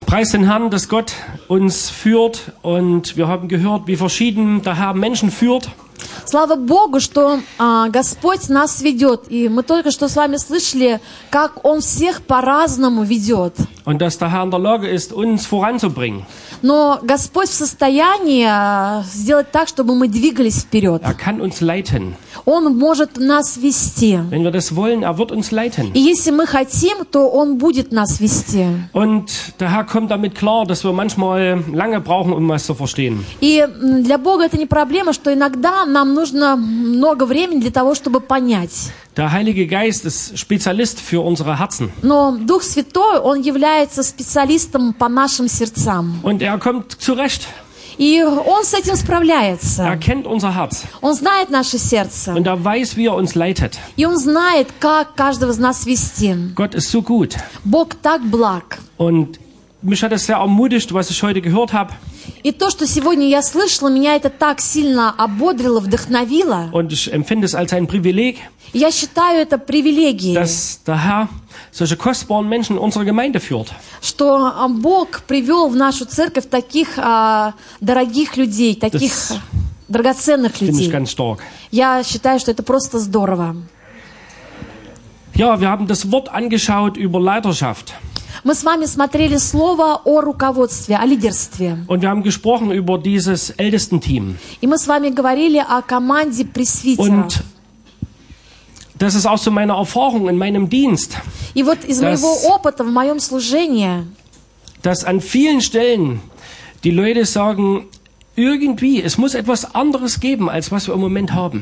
Preis den Herrn, dass Gott uns führt und wir haben gehört, wie verschieden der Herr Menschen führt. Слава Богу, что Господь нас ведет. И мы только что с вами слышали, как Он всех по-разному ведет. Und dass der Herr in der Lage ist, uns voranzubringen. Но Господь в состоянии сделать так, чтобы мы двигались вперед. Er kann uns leiten. Он может нас вести. Wenn wir das wollen, er wird uns leiten. И если мы хотим, то Он будет нас вести. Und der Herr kommt damit klar, dass wir manchmal lange brauchen, um was zu verstehen. И для Бога это не проблема, что иногда нам нужно много времени для того, чтобы понять. Der Heilige Geist ist Spezialist für unsere Herzen. Но Дух Святой, Он является специалистом по нашим сердцам. Und er kommt zurecht. И Он с этим справляется. Er kennt unser Herz. Он знает наше сердце. Und er weiß, wie er uns leitet. И Он знает, как каждого из нас вести. Gott ist so gut. Бог так благ. Und mich hat es sehr ermutigt, was ich heute gehört habe. И то, что сегодня я слышала, меня это так сильно ободрило, вдохновило. Und ich empfinde es als ein Privileg, Я считаю это привилегией, dass der Herr solche kostbaren Menschen in unsere Gemeinde führt. что Бог привел в нашу церковь таких дорогих людей, таких драгоценных Finde ich людей. ganz stark. Я считаю, что это просто здорово. Ja, wir haben das Wort angeschaut über Leiterschaft. Мы с вами смотрели слово о руководстве, о лидерстве. Und wir haben gesprochen über dieses Ältestenteam. И мы с вами говорили о команде пресвитеров. Und das ist auch so meine Erfahrung in meinem Dienst, И вот из моего опыта в моем служении, dass an vielen Stellen die Leute sagen, irgendwie, es muss etwas anderes geben, als was wir im Moment haben.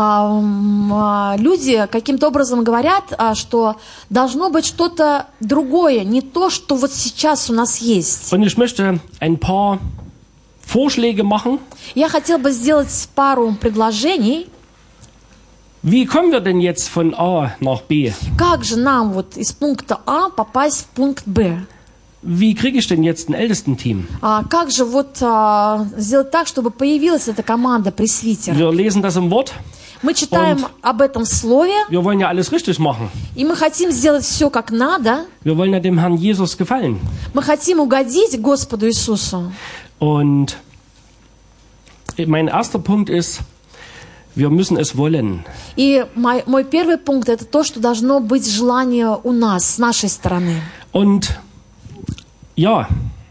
люди каким-то образом говорят, что должно быть что-то другое, не то, что вот сейчас у нас есть. Und ich möchte ein paar Vorschläge machen. Я хотел бы сделать пару предложений. Wie kommen wir denn jetzt von A nach B? Как же нам вот из пункта А попасть в пункт Б? Wie kriege ich denn jetzt ein Ältestenteam? Как же вот сделать так, чтобы появилась эта команда пресвитеров? Wir lesen das im Wort. Мы читаем об этом в Слове, Wir wollen ja alles richtig machen. и мы хотим сделать все как надо. Wir wollen ja dem Herrn Jesus gefallen. Мы хотим угодить Господу Иисусу. Und mein erster Punkt ist, wir müssen es wollen. И мой первый пункт – это то, что должно быть желание у нас, с нашей стороны. Und ja,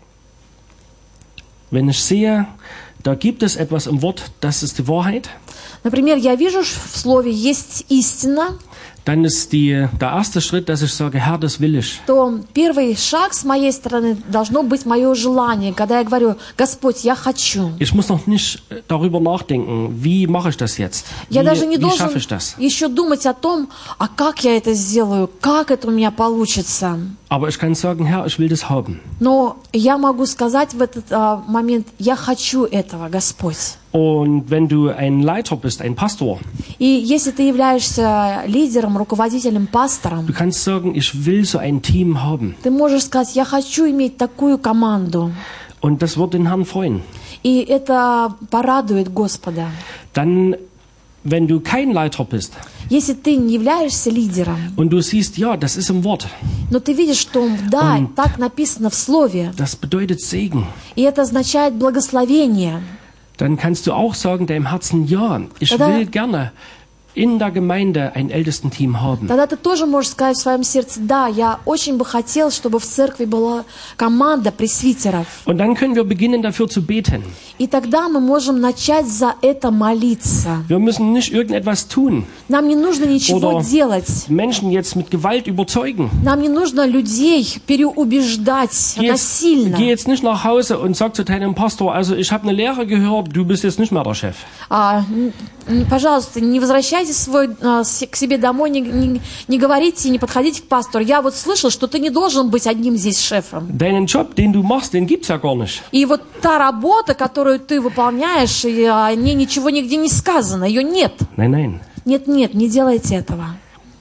wenn ich sehe, da gibt es etwas im Wort, das ist die Wahrheit, Например, я вижу, в Слове есть истина, dann ist der erste Schritt, dass ich sage, Herr, das will ich. то первый шаг с моей стороны должно быть мое желание, когда я говорю: Господь, я хочу. Ich muss noch nicht darüber nachdenken, wie mache ich das jetzt? Я даже не Wie должен schaffe ich das? еще думать о том, а как я это сделаю, как это у меня получится. Aber ich kann sagen, Herr, ich will das haben. Но я могу сказать в этот момент: я хочу этого, Господь. Und wenn du ein Leiter bist, ein Pastor, И если ты являешься лидером, руководителем, пастором, du kannst sagen, ich will so ein Team haben. ты можешь сказать: я хочу иметь такую команду. Und das wird den Herrn freuen. И это порадует Господа. Dann, wenn du kein Leiter bist Если ты не являешься лидером, und du siehst, ja, das ist im Wort, но ты видишь, что да, так написано в Слове, das bedeutet Segen, и это означает благословение, dann kannst du auch sagen deinem Herzen, ja, ich will gerne in der Gemeinde ein Ältestenteam haben. тогда ты тоже можешь сказать в своем сердце: да, я очень бы хотел, чтобы в церкви была команда пресвитеров. Und dann können wir beginnen, dafür zu beten. И тогда мы можем начать за это молиться. Wir müssen nicht irgendetwas tun, Нам не нужно ничего Oder- делать. Menschen jetzt mit Gewalt überzeugen. Нам не нужно людей переубеждать насильно. Geh jetzt nicht nach Hause und sag zu deinem Pastor, also ich habe eine Lehre gehört, du bist jetzt nicht mehr der Chef. Пожалуйста, не возвращайтесь к себе домой, не говорите, не подходите к пастору. Я вот слышал, что ты не должен быть одним здесь шефом. Deinen Job, den du machst, den gibt's ja gar nicht. И вот та работа, которую ты выполняешь, и о ней ничего нигде не сказано, ее нет. Nein, nein. Нет, не делайте этого.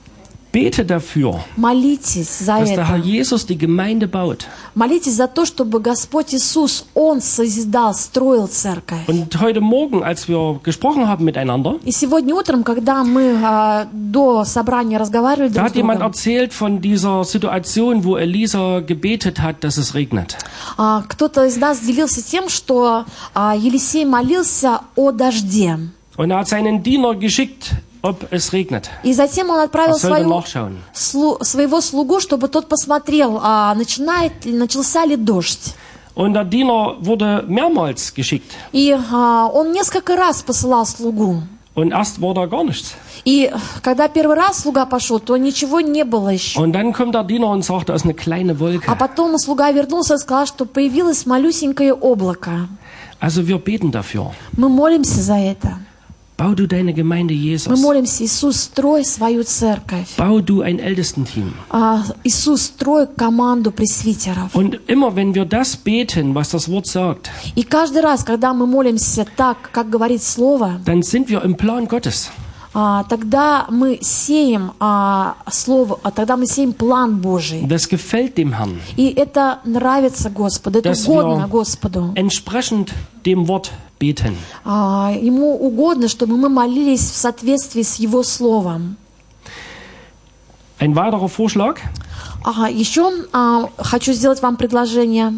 Bete dafür, Молитесь за dass der Herr это. Jesus die Gemeinde baut. Молитесь за то, чтобы Господь Иисус, Он созидал, строил церковь. Und heute Morgen, als wir gesprochen haben miteinander, И сегодня утром, когда мы до собрания разговаривали da друг hat с jemand другом, erzählt von dieser Situation, wo Elisa gebetet hat, dass es regnet. кто-то из нас делился тем, что Елисей молился о дожде. Und er hat seinen Diener geschickt, ob es regnet. И затем он отправил Er sollte nachschauen. своего слугу, чтобы тот посмотрел, начался ли дождь. Und der Diener wurde mehrmals geschickt. И он несколько раз посылал слугу. Und erst war da gar nichts. И когда первый раз слуга пошел, то ничего не было еще. Und dann kommt der Diener und sagt, da ist eine kleine Wolke. А потом слуга вернулся и сказал, что появилось малюсенькое облако. Also wir beten dafür. Мы молимся за это. Bau du deine Gemeinde Мы Jesus. молимся, Иисус, строй свою церковь. Bau du ein Ältestenteam. Иисус, строй команду пресвитеров. Und immer wenn wir das beten, was das Wort sagt, И каждый раз, когда мы молимся так, как говорит Слово, dann sind wir im Plan Gottes. тогда мы сеем Слово, тогда мы сеем план Божий. Das gefällt dem Herrn. И это нравится Господу, это Dass угодно wir Господу. entsprechend dem Wort beten. Ему угодно, чтобы мы молились в соответствии с Его Словом. Ein weiterer Vorschlag. Еще хочу сделать вам предложение.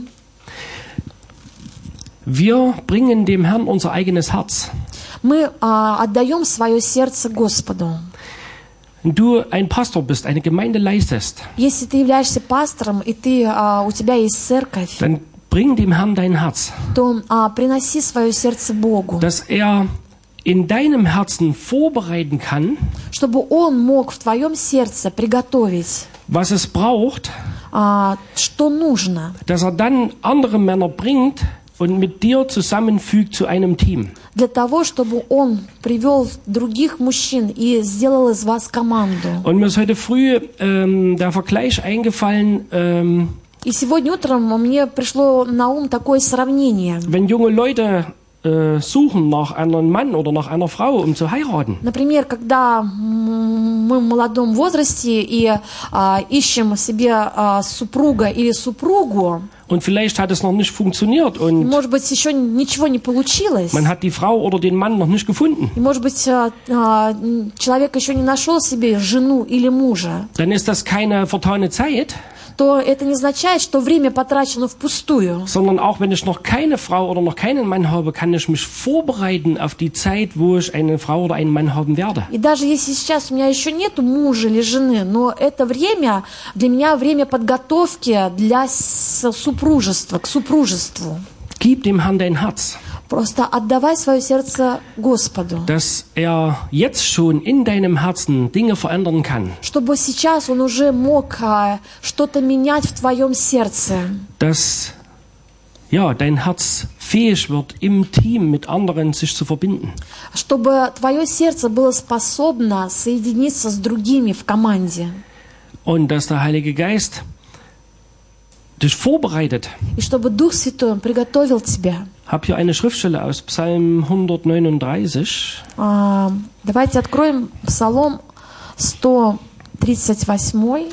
Wir bringen dem Herrn unser eigenes Herz. Мы отдаем свое сердце Господу. Wenn du ein Pastor bist, eine Gemeinde leistest, Если ты являешься пастором, и у тебя есть церковь, dann bring dem Herrn dein Herz, то приноси свое сердце Богу, dass er in deinem Herzen vorbereiten kann, чтобы Он мог в твоем сердце приготовить, was es braucht, что нужно, dass er dann andere Männer bringt und mit dir zusammenfügt zu einem Team. для того, чтобы Он привел других мужчин и сделал из вас команду. Und mir ist heute früh der Vergleich eingefallen, И сегодня утром мне пришло на ум такое сравнение. wenn junge Leute suchen nach einem Mann oder nach einer Frau, um zu heiraten. Например, когда мы в молодом возрасте и ищем себе супруга или супругу, Und vielleicht hat es noch nicht funktioniert und может быть, еще ничего не получилось, man hat die Frau oder den Mann noch nicht gefunden. и, может быть, человек еще не нашел себе жену или мужа, Dann ist das keine vertane Zeit, то это не означает, что время потрачено впустую. sondern auch wenn ich noch keine Frau oder noch keinen Mann habe, kann ich mich vorbereiten auf die Zeit, wo ich eine Frau oder einen Mann haben werde. И даже если сейчас у меня еще нет мужа или жены, но это время для меня время подготовки для супружества, к супружеству. Gib dem Herrn dein Herz, Просто отдавай свое сердце Господу, dass er jetzt schon in deinem Herzen Dinge verändern kann, чтобы сейчас Он уже мог что-то менять в твоем сердце, dass dein Herz fähig wird, im Team mit anderen sich zu verbinden. чтобы твое сердце было способно соединиться с другими в команде, Und dass der Heilige Geist dich vorbereitet. и чтобы Дух Святой Он приготовил тебя. Ich habe hier eine Schriftstelle aus Psalm 139, Давайте откроем Псалом 138,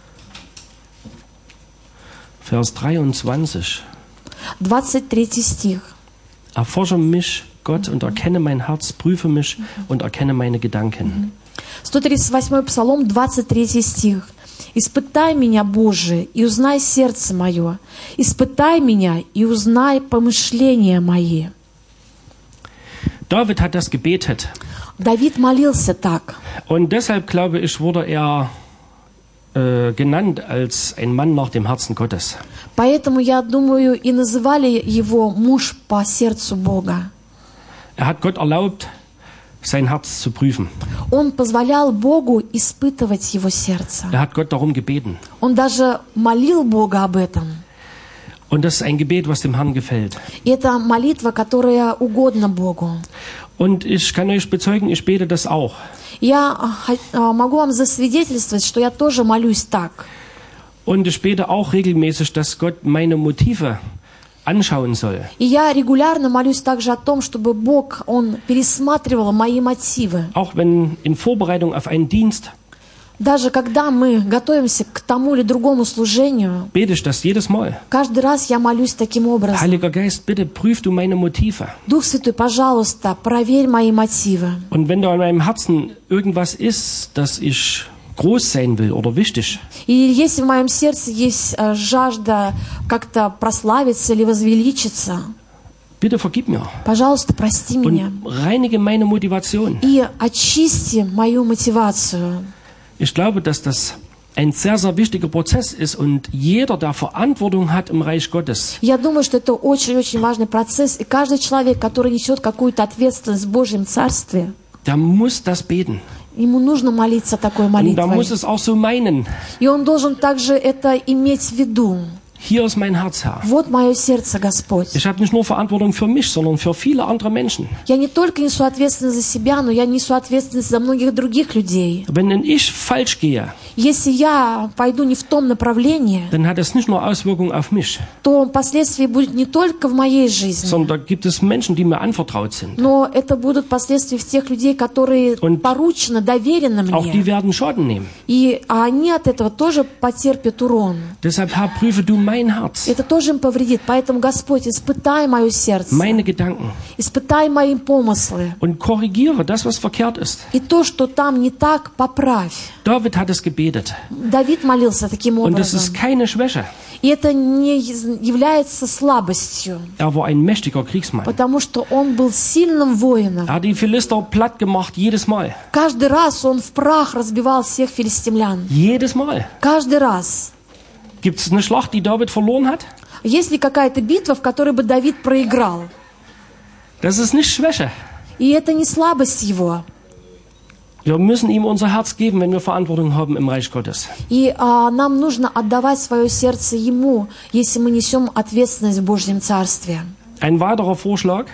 Vers 23. 23 стих. Erforsche mich, Gott, und erkenne mein Herz, prüfe mich und erkenne meine Gedanken. 138 Псалом, 23 стих. «Испытай меня, Боже, и узнай сердце мое. Испытай меня и узнай помышления мои». David hat das gebetet. Давид молился так. Und deshalb, glaube ich, wurde er genannt als ein Mann nach dem Herzen Gottes. Поэтому, я думаю, и называли его муж по сердцу Бога. Er hat Gott erlaubt, sein Herz zu prüfen. Он позволял Богу испытывать его сердце. Er hat Gott darum gebeten. Он даже молил Бога об этом. Und das ist ein Gebet, was dem Herrn gefällt. И это молитва, которая угодна Богу. Und ich kann euch bezeugen, ich bete das auch. Я могу вам засвидетельствовать, что я тоже молюсь так. Und ich bete auch regelmäßig, dass Gott meine Motive anschauen soll. И я регулярно молюсь также о том, чтобы Бог, Он пересматривал мои мотивы. Auch wenn in Vorbereitung auf einen Dienst, Даже когда мы готовимся к тому или другому служению, bete ich das jedes Mal. каждый раз я молюсь таким образом. Heiliger Geist, bitte prüf du meine Motive. Дух Святой, пожалуйста, проверь мои мотивы. Und wenn da in meinem Herzen irgendwas ist, dass ich groß sein will oder wichtig, И если в моем сердце есть жажда как-то прославиться или возвеличиться, bitte vergib mir пожалуйста, прости меня. und reinige meine Motivation. И очисти мою мотивацию. Ich glaube, dass das ein sehr, sehr wichtiger Prozess ist und jeder, der Verantwortung hat im Reich Gottes, Я думаю, что это очень-очень важный процесс. И каждый человек, который несет какую-то ответственность в Божьем Царстве, der muss das beten. ему нужно молиться такой Und der молитвой. muss es auch so meinen. И он должен также это иметь в виду. Hier ist mein Herz, Herr. Вот мое сердце, Господь. Ich habe nicht nur Verantwortung für mich, sondern für viele andere Menschen. Я не только несу ответственность за себя, но я несу ответственность за многих других людей. Wenn ich falsch gehe, Если я пойду не в том направлении, dann hat es nicht nur Auswirkungen auf mich, то последствия будут не только в моей жизни, sondern da gibt es Menschen, die mir anvertraut sind. но это будут последствия в тех людей, которые поручено, доверены Auch die мне. werden Schaden nehmen. И они от этого тоже потерпят урон. Deshalb, Herr, prüfe du mein Herz, Это тоже им повредит. Поэтому, Господь, испытай мое сердце, meine Gedanken испытай мои помыслы. und korrigiere das, was verkehrt ist. И то, что там не так, поправь. David hat es gebetet. Давид молился таким Und das ist образом. keine Schwäche. И это не является слабостью, Er war ein mächtiger Kriegsmann. потому что он был сильным воином. Er hat die Philister platt gemacht, jedes Mal. Каждый раз он в прах разбивал всех филистимлян. Jedes Mal. Каждый раз. Gibt es eine Schlacht, die David verloren hat? Есть ли какая-то битва, в которой бы Давид проиграл? Das ist nicht Schwäche. И это не слабость его. Wir müssen ihm unser Herz geben, wenn wir Verantwortung haben im Reich Gottes. И нам нужно отдавать свое сердце ему, если мы несем ответственность в Божьем Царстве. Ein weiterer Vorschlag,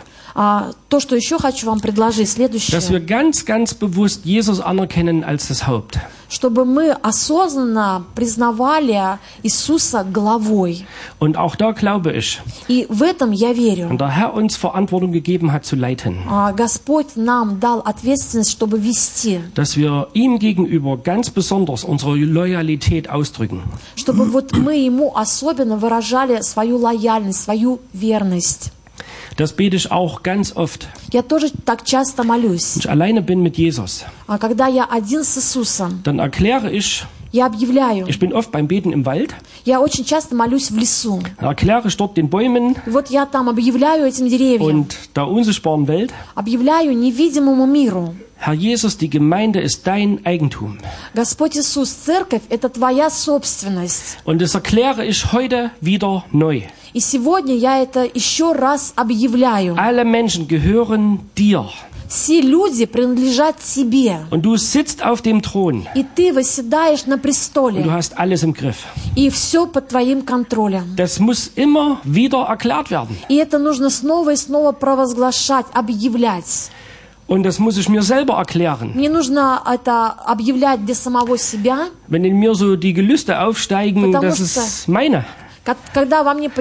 То, что еще хочу вам предложить, dass wir следующее. ganz bewusst Jesus anerkennen als das Haupt. Чтобы мы осознанно признавали Иисуса главой. Und auch da glaube ich, И в этом я верю. und der Herr uns Verantwortung gegeben hat zu leiten, Господь нам дал ответственность, чтобы вести. dass wir ihm gegenüber ganz besonders unsere Loyalität ausdrücken. Чтобы вот мы ему особенно выражали свою лояльность, свою верность. Das bete ich auch ganz oft, Я тоже так часто молюсь. wenn ich alleine bin mit Jesus. Когда я один с Иисусом, Dann erkläre ich, я объявляю. ich bin oft beim Beten im Wald, Я очень часто молюсь в лесу. erkläre ich dort den Bäumen И вот я там объявляю этим деревьям, und der unsichtbaren Welt, объявляю невидимому миру. Herr Jesus, die Gemeinde ist dein Eigentum. Господь Иисус, церковь – это твоя собственность. Und das erkläre ich heute wieder neu. И сегодня я это еще раз объявляю. Alle Menschen gehören dir. Все люди принадлежат тебе. Und du sitzt auf dem Thron. И ты восседаешь на Und du престоле. hast alles im Griff. И все под твоим контролем. Das muss immer wieder erklärt werden. И это нужно снова и снова провозглашать, объявлять. Und das muss ich mir selber erklären. Мне нужно это объявлять для самого себя. Wenn in mir so die Gelüste aufsteigen, Потому das что- ist meine. Когда во мне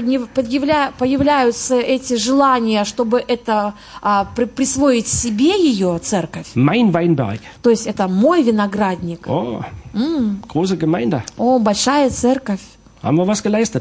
появляются эти желания, чтобы это присвоить себе ее, церковь, Mein Weinberg. то есть это мой виноградник, Oh, große Gemeinde. большая церковь, Haben wir was geleistet?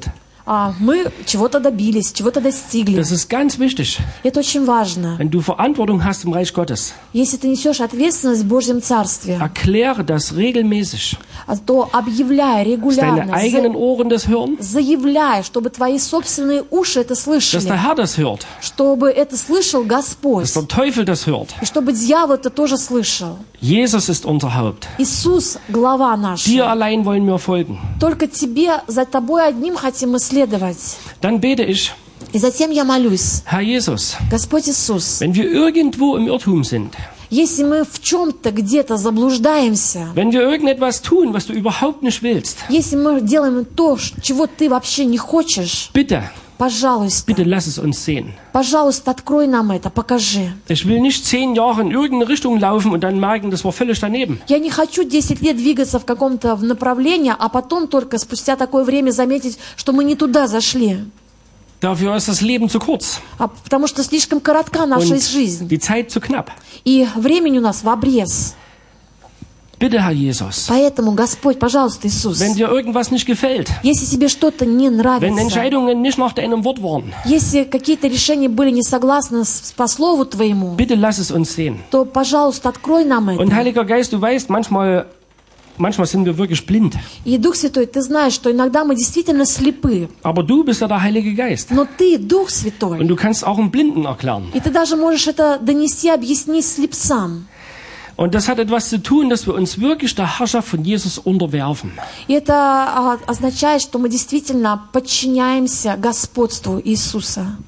мы чего-то добились, чего-то достигли. Das ist ganz wichtig. Это очень важно. Wenn du Verantwortung hast im Reich Gottes, Если ты несешь ответственность в Божьем Царстве, erkläre das regelmäßig, то объявляй dass deine регулярно, eigenen Ohren das hören, заявляй, чтобы твои собственные уши это dass слышали, der Herr das hört, чтобы это слышал Господь, dass der Teufel das hört. и чтобы дьявол это тоже слышал. Jesus ist unser Haupt. Иисус – глава наша. Dir allein wollen wir folgen. Только тебе, за тобой одним хотим исследовать. Dann bete ich, И затем я молюсь. Herr Jesus, Господь Иисус, wenn wir irgendwo im Irrtum sind, если мы в чем-то где-то заблуждаемся, wenn wir irgendetwas tun, was du überhaupt nicht willst, если мы делаем то, чего ты вообще не хочешь, bitte пожалуйста, lass es uns sehen. пожалуйста, открой нам это, покажи. Ich will nicht 10 Jahre in irgendeine Richtung laufen und dann merken, das war völlig daneben. Я не хочу 10 лет двигаться в каком-то направлении, а потом только спустя такое время заметить, что мы не туда зашли. Dafür ist das Leben zu kurz Потому что слишком коротка наша und жизнь. die Zeit zu knapp. И времени у нас в обрез. Bitte, Herr Jesus, Поэтому, Господь, пожалуйста, Иисус, wenn dir irgendwas nicht gefällt, если тебе что-то не wenn нравится, Entscheidungen nicht nach deinem Wort waren, если какие-то решения были не согласны по Слову Твоему, bitte lass es uns sehen. то, пожалуйста, открой нам Und это. Heiliger Geist, du weißt, manchmal sind wir wirklich blind. И, Дух Святой, Ты знаешь, что иногда мы действительно слепы, Aber du bist ja der Heilige Geist. но Ты, Дух Und Святой, du kannst auch einen Blinden erklären. и Ты даже можешь это донести, объяснить слепцам. Und das hat etwas zu tun, dass wir uns wirklich der Herrschaft von Jesus unterwerfen. И это означает, что мы действительно подчиняемся господству Иисуса.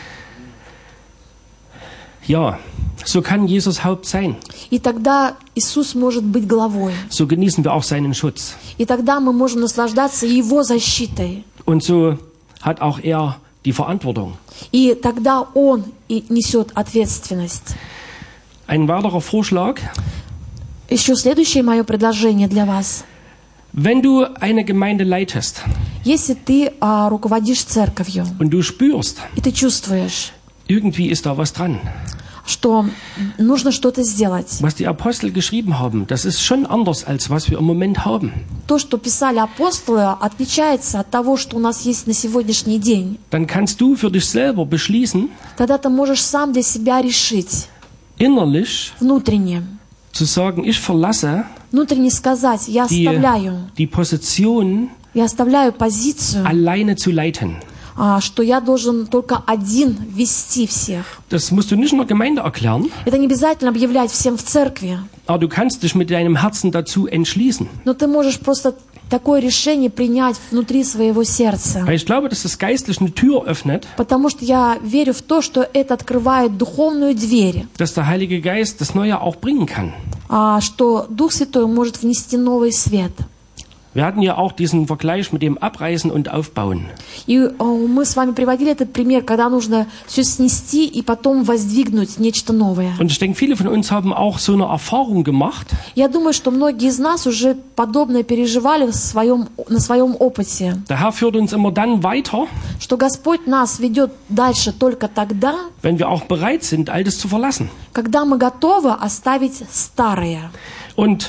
Ja, so kann Jesus Haupt sein. И тогда Иисус может быть главой. So genießen wir auch seinen Schutz. И тогда мы можем наслаждаться Его защитой. Und so hat auch er die Verantwortung. И тогда Он и несет ответственность. Ein weiterer Vorschlag: Еще следующее мое предложение для вас. Wenn du eine Gemeinde leitest Если ты руководишь церковью, und du spürst, и ты чувствуешь, irgendwie ist da was dran. что нужно что-то сделать. Was die Apostel geschrieben haben, das ist schon anders, als was wir im Moment haben. То, что писали апостолы, отличается от того, что у нас есть на сегодняшний день. Dann kannst du für dich selber beschließen, Тогда ты можешь сам для себя решить, innerlich внутренне zu sagen, ich verlasse сказать, я die Position, оставляю позицию, alleine zu leiten. что я должен только один вести всех. Das musst du nicht in der Gemeinde erklären, Это не обязательно объявлять всем в церкви, aber du kannst dich mit deinem Herzen dazu entschließen. но ты можешь просто такое решение принять внутри своего сердца. Weil ich glaube, dass das geistlich eine Tür öffnet, Потому что я верю в то, что это открывает духовную дверь, dass der Heilige Geist das Neue auch bringen kann. что Дух Святой может внести новый свет. Wir hatten ja auch diesen Vergleich mit dem Abreißen und Aufbauen. И мы с вами приводили этот пример, когда нужно все снести и потом воздвигнуть нечто новое. Und ich denke, viele von uns haben auch so eine Erfahrung gemacht, Я думаю, что многие из нас уже подобное переживали на своем опыте, der Herr führt uns immer dann weiter, что Господь нас ведет дальше только тогда, wenn wir auch bereit sind, Altes zu verlassen. когда мы готовы оставить старое. Und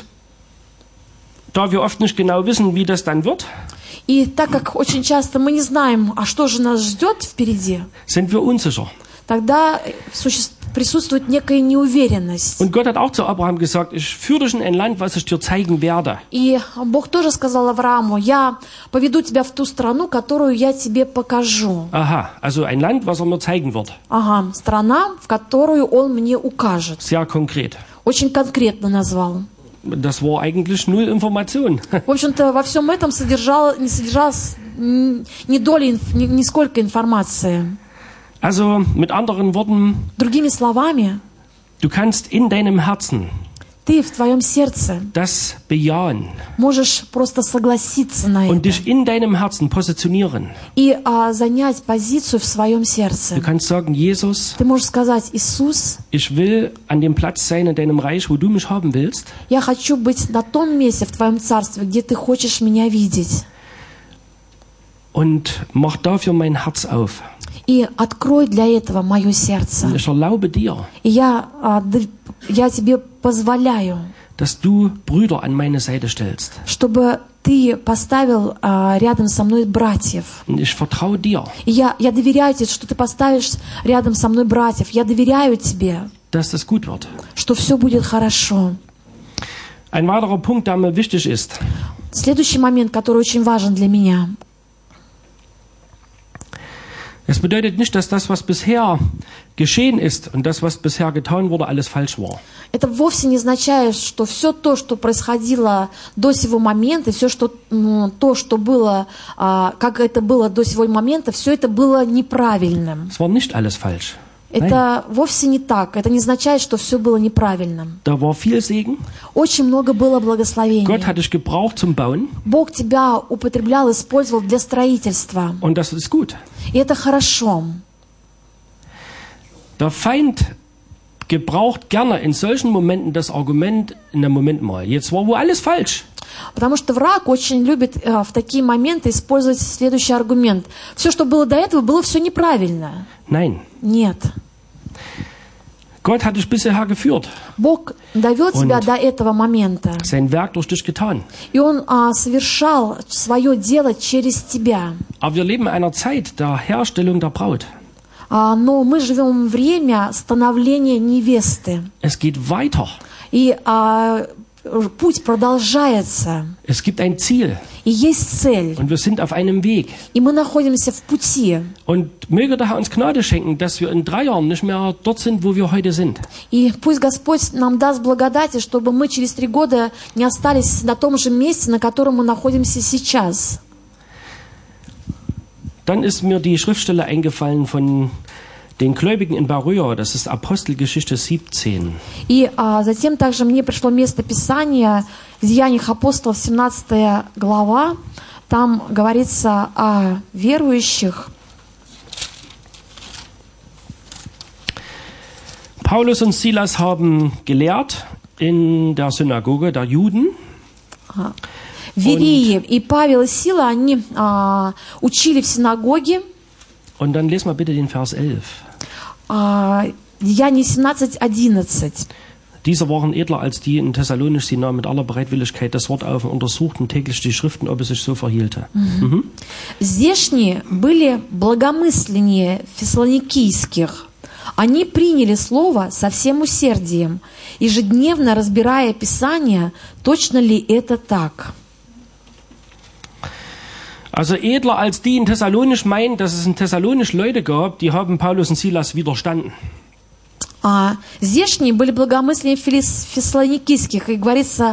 da wir oft nicht genau wissen, wie das dann wird, И так как очень часто мы не знаем, что же нас ждет впереди, sind wir unsicher. тогда присутствует некая неуверенность. Und Gott hat auch zu Abraham gesagt, ich führe dich in ein Land, was ich dir zeigen werde. И Бог тоже сказал Аврааму, я поведу тебя в ту страну, которую я тебе покажу. Aha, also ein Land, was er mir zeigen wird. Ага, страна, в которую он мне укажет. Sehr konkret. Очень конкретно назвал. Das war eigentlich null Information. В общем-то, во всем этом не содержалось ни доли, нисколько информации. Also mit anderen Worten, Другими словами, du kannst in deinem Herzen ты в твоем сердце das bejahen можешь просто согласиться на und это dich in deinem Herzen positionieren. и занять позицию в своем сердце. Du kannst sagen, Jesus, Ты можешь сказать, Иисус, ich will an dem Platz sein in deinem Reich, wo du mich haben willst. я хочу быть на том месте в твоем царстве, где ты хочешь меня видеть. Und mach dafür mein Herz auf. И открой для этого мое сердце. Und ich erlaube dir, И я тебе позволяю, dass du Brüder an meine Seite stellst. чтобы ты поставил рядом со мной братьев. Und ich vertraue dir, И я доверяю тебе, что ты поставишь рядом со мной братьев. Я доверяю тебе, dass das gut wird. что все будет хорошо. Ein weiterer Punkt, der mir wichtig ist. Следующий момент, который очень важен для меня. Es bedeutet nicht, dass das, was bisher geschehen ist und das, was bisher getan wurde, alles falsch war. Это вовсе не означает, что все то, что происходило до сего момента, все то, что было, как это было до сего момента, все это было неправильным. Es war nicht alles falsch. Это вовсе не так. Это не означает, что все было неправильным. Da war viel Segen. Очень много было благословений. Gott hat dich gebraucht zum Bauen. Бог тебя употреблял, использовал для строительства. Und das ist gut. И это хорошо. Der Feind gebraucht gerne in solchen Momenten das Argument, na Moment mal, jetzt war wohl alles falsch. Потому что враг очень любит в такие моменты использовать следующий аргумент. Все, что было до этого, было все неправильно. Nein. Нет. Gott hat dich bisher geführt, Бог довел тебя Und- до этого момента. sein Werk durch dich getan. И Он совершал свое дело через тебя. Aber wir leben in einer Zeit der Herstellung der Braut. Но мы живем время становления невесты. Es geht weiter. И путь продолжается. Es gibt ein Ziel И есть цель. und wir sind auf einem Weg. И мы находимся в пути. Und möge der Herr uns Gnade schenken, dass wir in 3 Jahren nicht mehr dort sind, wo wir heute sind. И пусть Господь нам даст благодати, чтобы мы через 3 года не остались на том же месте, на котором мы находимся сейчас. Dann ist mir die Schriftstelle eingefallen von den Gläubigen in Beröa. Das ist Apostelgeschichte 17. И затем также мне пришло место Писания в Деяниях апостолов, 17 глава. Там говорится о верующих. Paulus und Silas haben gelehrt in der Synagoge der Juden. Вереи и Павел и Сила, они учили в синагоге. Und dann lesen wir bitte den Vers 11. Деяния 17:11. Diese waren edler als die in Thessalonisch. Sie nahmen mit aller Bereitwilligkeit das Wort auf und untersuchten täglich die Schriften, ob es sich so verhielte. Здешние были благомысленнее фессалоникийских. Они приняли слово со всем усердием, ежедневно разбирая Писание, точно ли это так. Also edler als die in Thessalonisch meinen, dass es in Thessalonisch Leute gab, die haben Paulus und Silas widerstanden. Здешние были благомысленнее фессалоникийских, и говорится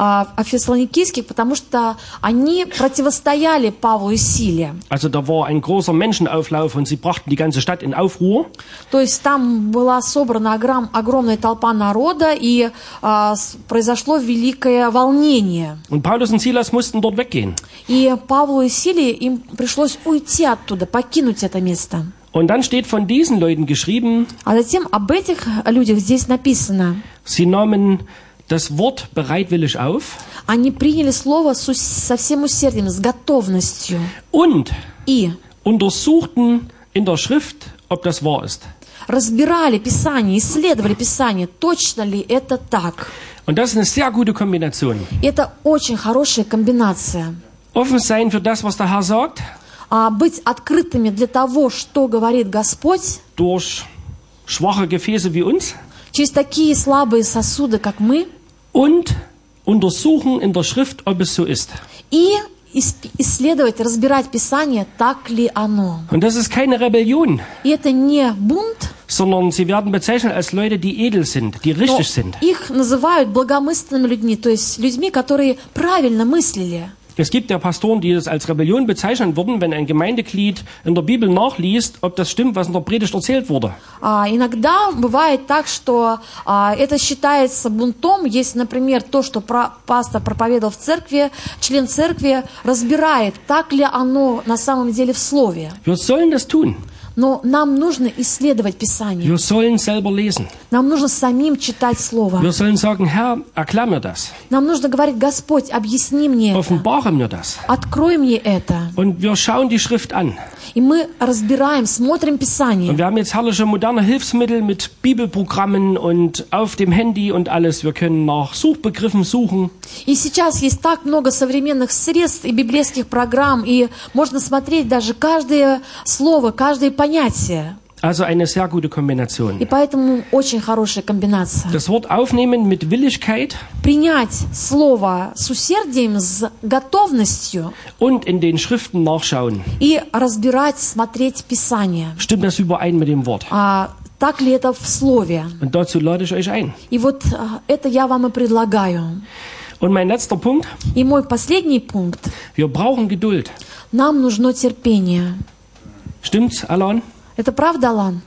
о фессалоникийских, потому что они противостояли Павлу и Силе. Also da war ein großer Menschenauflauf und sie brachten die ganze Stadt in Aufruhr. То есть там была собрана огромная толпа народа, и произошло великое волнение. Und Paulus und Silas mussten dort weggehen. И Павлу и Силе им пришлось уйти оттуда, покинуть это место. Und dann steht von diesen Leuten geschrieben, А затем об этих людях здесь написано. sie nahmen das Wort bereitwillig auf Они приняли слово со всем усердием, с готовностью. und И untersuchten in der Schrift, ob das wahr ist. разбирали Писание, исследовали Писание, точно ли это так. Und das ist eine sehr gute Kombination. И это очень хорошая комбинация. Offen sein für das, was der Herr sagt, Быть открытыми для того, что говорит Господь, durch schwache Gefäße wie uns, через такие слабые сосуды, как мы, und untersuchen in der Schrift, ob es so ist. и исследовать, разбирать Писание, так ли оно. Und das ist keine Rebellion, И это не бунт, sondern sie werden bezeichnet als Leute, die edel sind, die но richtig sind. их называют благомысленными людьми, то есть людьми, которые правильно мыслили. Es gibt ja Pastoren, die das als Rebellion bezeichnen würden, wenn ein Gemeindeglied in der Bibel nachliest, ob das stimmt, was in der Predigt erzählt wurde. Иногда бывает так, что это считается бунтом, если, например, то, что пастор проповедовал в церкви, член церкви разбирает, так ли оно на самом деле в слове. Wir sollen das tun. Но нам нужно исследовать Писание. Wir sollen selber lesen. Нам нужно самим читать Слово. Wir sollen sagen, Herr, erklär mir das. Нам нужно говорить: Господь, объясни мне это. Offenbare mir das. Открой мне это. Und wir schauen die Schrift an. И мы разбираем, смотрим Und Писание. wir haben jetzt herrliche moderne Hilfsmittel mit Bibelprogrammen und auf dem Handy und alles. Wir können nach Suchbegriffen suchen. И сейчас есть так много современных средств и библейских программ, и можно смотреть даже каждое слово, каждое понятие. Also eine sehr gute Kombination. И поэтому очень хорошая комбинация. Das Wort aufnehmen mit Willigkeit Принять слово с усердием, с готовностью und in den Schriften nachschauen. и разбирать, смотреть Писание. Stimmt das überein mit dem Wort? Так ли это в Слове? Und dazu lade ich euch ein. И вот это я вам и предлагаю. Und mein letzter Punkt. И мой последний пункт. Wir brauchen Geduld. Нам нужно терпение. Stimmt's, Alan? Это правда, Алан?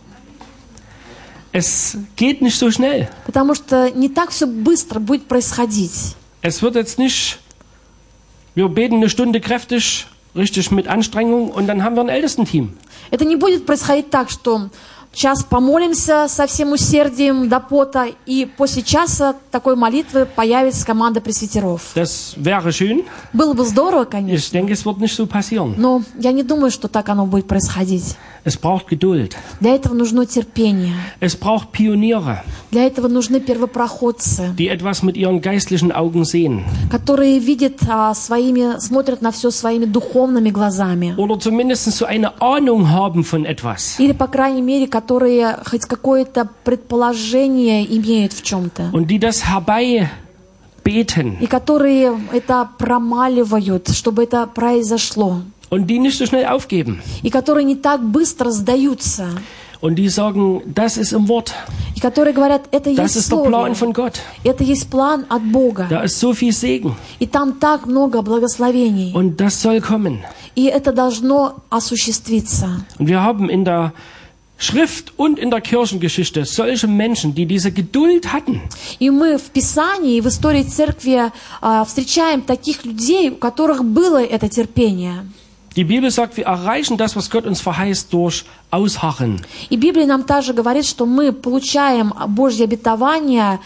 Es geht nicht so schnell. Потому что не так все быстро будет происходить. Es wird jetzt nicht, wir beten eine Stunde kräftig, richtig mit Anstrengung und dann haben wir ein Ältestenteam. Это не будет происходить так, что час помолимся со всем усердием до пота, и после часа такой молитвы появится команда пресвитеров. Das wäre schön. Было бы здорово, Ich конечно, denke, es wird nicht so passieren. но я не думаю, что так оно будет происходить. Es braucht Geduld. Для этого нужно терпение. Es braucht Pioniere, Для этого нужны первопроходцы, die etwas mit ihren geistlichen Augen sehen. которые видят смотрят на все своими духовными глазами. Oder zumindest so eine Ahnung haben von etwas. Или, по крайней мере, которые хоть какое-то предположение имеют в чем-то. Und die das herbeibeten. И которые это промаливают, чтобы это произошло. Und die nicht so schnell aufgeben. И которые не так быстро сдаются. Und die sagen, das ist im Wort. И которые говорят, это Das есть ist der Plan Слово. von Gott. Это есть план от Бога. Da ist so viel Segen. И там так много благословений. Und das soll kommen. И это должно осуществиться. Und wir haben in der Schrift und in der Kirchengeschichte solche Menschen, die diese Geduld hatten. И мы в Писании, в истории церкви встречаем таких людей, у которых было это терпение. Die Bibel sagt, wir erreichen das, was Gott uns verheißt, durch Ausharren. И Библия нам также говорит, что мы получаем Божье обетование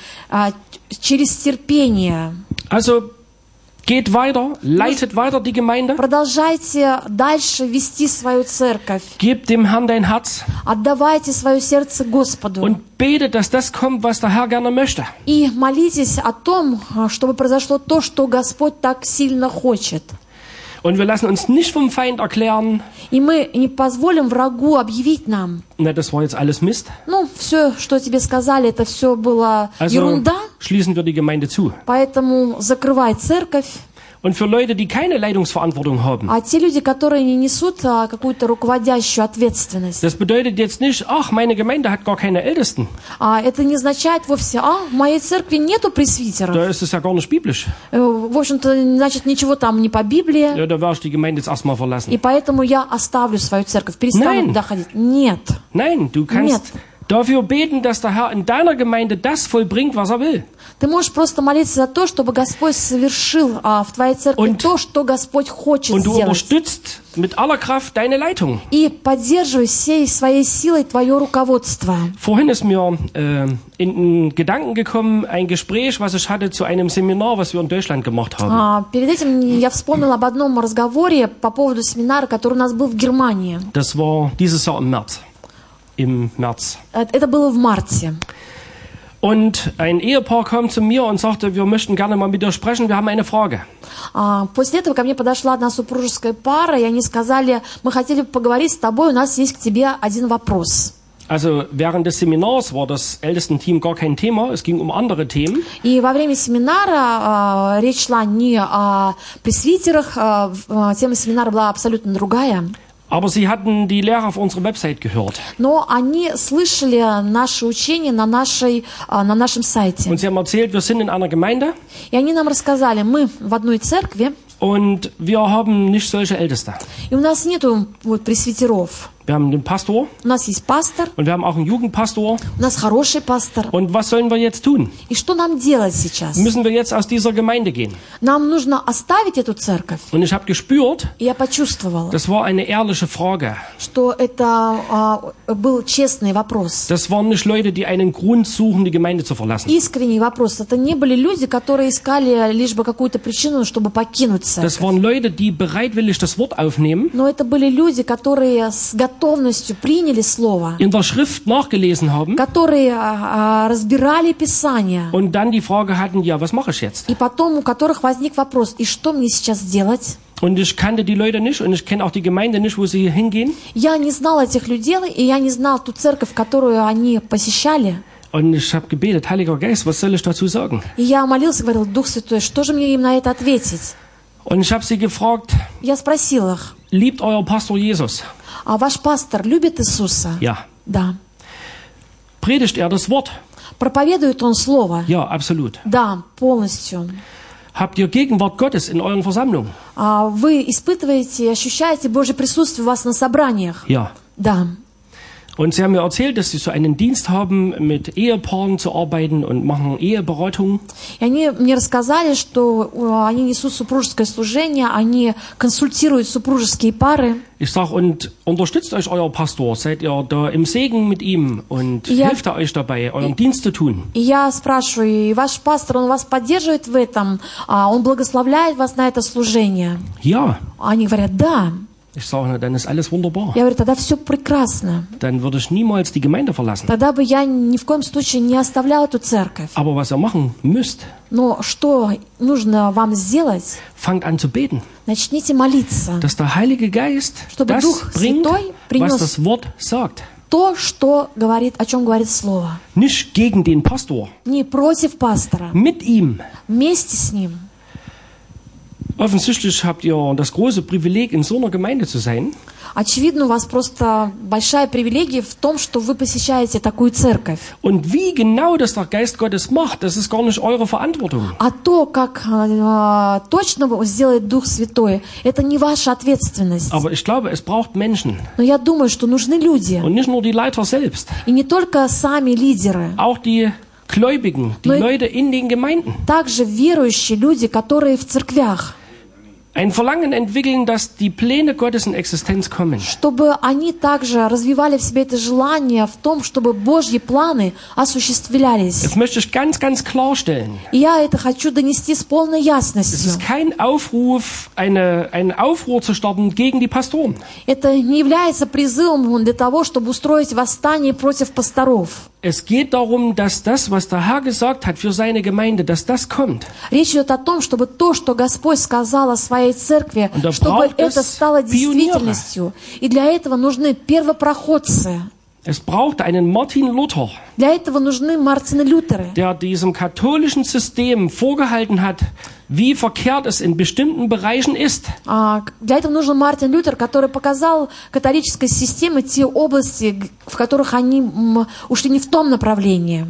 через терпение. Also geht weiter, leitet weiter die Gemeinde, Продолжайте дальше вести свою церковь. gebt dem Herrn dein Herz Отдавайте свое сердце Господу. und betet, dass das kommt, was der Herr gerne möchte. И молитесь о том, чтобы произошло то, что Господь так сильно хочет. Und wir lassen uns nicht vom Feind erklären, И мы не позволим врагу объявить нам, na, das war jetzt alles Mist. ну, все, что тебе сказали, это все было Also ерунда, schließen wir die Gemeinde zu. поэтому закрывай церковь. Und für Leute, die keine Leitungsverantwortung haben, А те люди, которые не несут какую-то руководящую ответственность, das bedeutet jetzt nicht, ach, meine Gemeinde hat gar keine Ältesten. это не означает вовсе, в моей церкви нету пресвитеров. Da ist es ja gar nicht biblisch. В общем-то, значит, ничего там не по Библии, Ja, da werde ich die Gemeinde jetzt erstmal verlassen. и поэтому я оставлю свою церковь, перестану Nein. туда ходить. Нет. Nein, du kannst dafür beten, dass der Herr in deiner Gemeinde das vollbringt, was er will. Ты можешь просто молиться за то, чтобы Господь совершил в твоей церкви то, что Господь хочет Und du сделать. unterstützt mit aller Kraft deine Leitung. И поддерживай всей своей силой твое руководство. Vorhin ist mir in den Gedanken gekommen, ein Gespräch, was ich hatte zu einem Seminar, was wir in Deutschland gemacht haben. Перед этим я вспомнила об одном разговоре по поводу семинара, который у нас был в Германии. Das war dieses Jahr im März. Im März. Это было в марте. Und ein Ehepaar kam zu mir und sagte, wir möchten gerne mal mit dir sprechen, wir haben eine Frage. После этого ко мне подошла одна супружеская пара, и они сказали, мы хотели поговорить с тобой, у нас есть к тебе один вопрос. Also während des Seminars war das Ältestenteam gar kein Thema, es ging um andere Themen. И во время семинара речь шла не о пресвитерах, тема семинара была абсолютно другая. Aber sie hatten die Lehre auf unserer Website gehört. Но они слышали наши учения на нашем сайте. Und sie haben erzählt, wir sind in einer Gemeinde И они нам рассказали, мы в одной церкви, und wir haben nicht solche Älteste. и у нас нету пресвитеров. Wir haben den Pastor У нас есть пастор, und wir haben auch einen Jugendpastor. у нас хороший пастор. Und was sollen wir jetzt tun? И что нам делать сейчас? Müssen wir jetzt aus dieser Gemeinde gehen? Нам нужно оставить эту церковь. Und ich habe gespürt, И я почувствовала, das war eine ehrliche Frage. что это был честный вопрос. Das waren nicht Leute, die einen Grund suchen, die Gemeinde zu verlassen. Искренний вопрос. Это не были люди, которые искали лишь бы какую-то причину, чтобы покинуть церковь. Das waren Leute, die bereitwillig das Wort aufnehmen, Но это были люди, которые с готовностью приняли Слово, in der Schrift nachgelesen haben которые разбирали Писание, und dann die Frage hatten, ja, was mache ich jetzt? и потом у которых возник вопрос, и что мне сейчас делать? Und ich kannte die Leute nicht und ich kenne auch die Gemeinde nicht, wo sie hingehen. Я не знала этих людей, и я не знала ту церковь, которую они посещали. Und ich habe gebetet, Heiliger Geist, was soll ich dazu sagen? И я молился, говорил, Дух Святой, что же мне им на это ответить? Und ich habe sie gefragt, Я спросил их, liebt euer Pastor Jesus? ваш пастор любит Иисуса? Ja. Да. Predigt er das Wort? Проповедует он Слово? Ja, absolut. Да, полностью. Habt ihr Gegenwart Gottes in euren Versammlungen? Вы испытываете, ощущаете Божье присутствие у вас на собраниях? Ja. Да. Und sie haben mir erzählt, dass sie so einen Dienst haben, mit Ehepaaren zu arbeiten und machen Eheberatungen. И они мне рассказали, что они несут супружеское служение, они консультируют супружеские пары. Ich sage, und unterstützt euch euer Pastor? Seid ihr da im Segen mit ihm und hilft er euch dabei, euren Dienst zu tun? И я спрашиваю, и ваш пастор, он вас поддерживает в этом? Он благословляет вас на это служение? Ja. Они говорят, да. Ich sage, dann ist alles wunderbar. Я говорю, тогда все прекрасно. Dann würde ich niemals die Gemeinde verlassen. Тогда бы я ни в коем случае не оставлял эту церковь. Aber was ihr machen müsst, Но что нужно вам сделать? fangt an zu beten. Начните молиться. Dass der Heilige Geist Чтобы das Дух bringt, Святой принес was das Wort sagt. То, что говорит, о чем говорит Слово. Nicht gegen den Pastor. Не против пастора. Mit ihm. Вместе с ним. Offensichtlich habt ihr das große Privileg, in so einer Gemeinde zu sein. Очевидно, у вас просто большая привилегия в том, что вы посещаете такую церковь. Und wie genau das der Geist Gottes macht, das ist gar nicht eure Verantwortung. А то, как точно сделает Дух Святой, это не ваша ответственность. Aber ich glaube, es braucht Menschen. Но я думаю, что нужны люди. Und nicht nur die Leiter selbst. И не только сами лидеры. Auch die Gläubigen, die Leute in den Gemeinden. Также верующие люди, которые в церквях. Ein Verlangen entwickeln, dass die Pläne Gottes in Existenz kommen. Чтобы они также развивали в себе это желание в том, чтобы Божьи планы осуществлялись. Das möchte ich ganz, ganz klarstellen. И я это хочу донести с полной Es ясностью. ist kein Aufruf, einen Aufruhr zu starten gegen die Pastoren. Это не является призывом для того, чтобы устроить восстание против пасторов. Es geht darum, dass das, was der Herr gesagt hat für seine Gemeinde, dass das kommt. Речь идет о том, чтобы то, что Господь сказал о своей церкви, Und da чтобы braucht это es стало Pioniere. действительностью. И для этого нужны первопроходцы. Es braucht einen Martin Luther, Для этого нужны Мартины Лютеры, der diesem katholischen System vorgehalten hat, wie verkehrt es in bestimmten Bereichen ist. Для этого нужен Мартин Лютер, который показал католической системе те области, в которых они ушли не в том направлении.